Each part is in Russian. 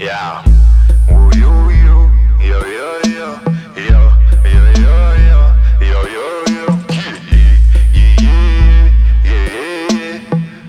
Yeah. Ooh, yo, yo, yo, yo, yo, yo, yo, yo, yo, yo, yo. Yeah, yeah, yeah, yeah.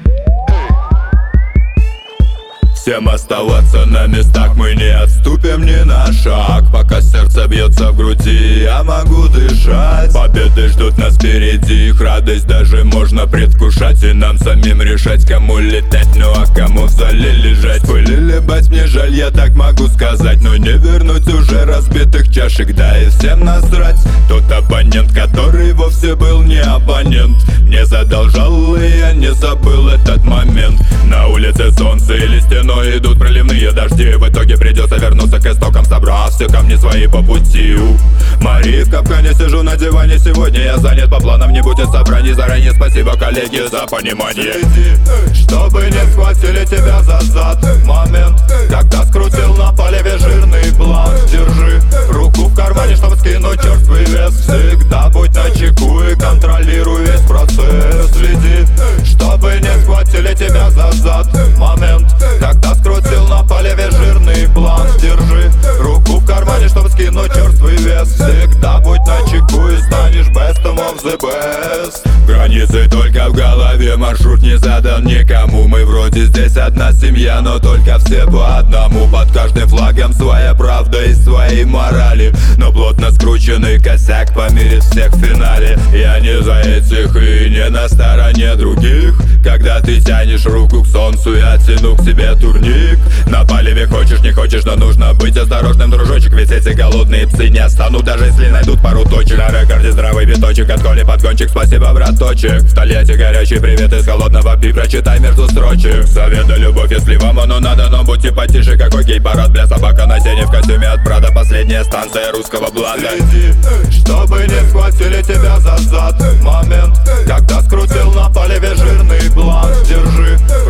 Всем оставаться на местах, мы не отступим ни на шаг. Пока сердце бьется в груди, я могу дышать. Победы ждут нас впереди, их радость даже можно предвкушать. И нам самим решать, кому летать, ну а кому в зале лежать. Пыли либать мне жаль, я так могу сказать, но не вернуть уже разбитых чашек. Да и всем насрать, тот оппонент, который вовсе был не оппонент, мне задолжал, и я не забыл этот момент. На улице солнце или стеной идут проливные дожди. В итоге придется вернуться к истокам, собрав все камни свои по пути. Мари, в капкане сижу на диване. Сегодня я занят по планам, не будет собраний. Заранее спасибо, коллеги, за понимание. Чтобы не схватили тебя за зад. Момент, когда скрутил на полеве жирный план. Держи руку в кармане, чтобы скинуть черствый вес. Всегда будь начеку и контролируй весь процесс. Следи, чтобы не схватили тебя за зад. Момент, когда скрутил на полеве жирный план. Держи руку в кармане, чтобы скинуть черствый вес. Всегда будь начеку и станешь bestом of the best. Границы только в голове, маршрут не задан никому. Мы вроде здесь одна семья, но только все по одному. Под каждым флагом своя правда и свои морали, но плотно скрученный косяк помирит всех в финале. Я не за этих и не на стороне других. Когда ты тянешь руку к солнцу, я тяну к себе турник. На палеве хочешь, не хочешь, но нужно быть осторожным, дружочек. Ведь эти голодные псы не отстанут, даже если найдут пару точек. На рекорде здравый биточек, от Коли подгончик. Спасибо, браточек. В Тольятти горячий привет из холодного пи. Прочитай между строчек. Совет да любовь, если вам оно надо, но будьте потише. Какой гей-парад, бля, собака на сене в костюме от Прада. Последняя станция русского блага. Следи, чтобы не схватили тебя за зад. Момент, когда скрутил на полеве жирный план. Держи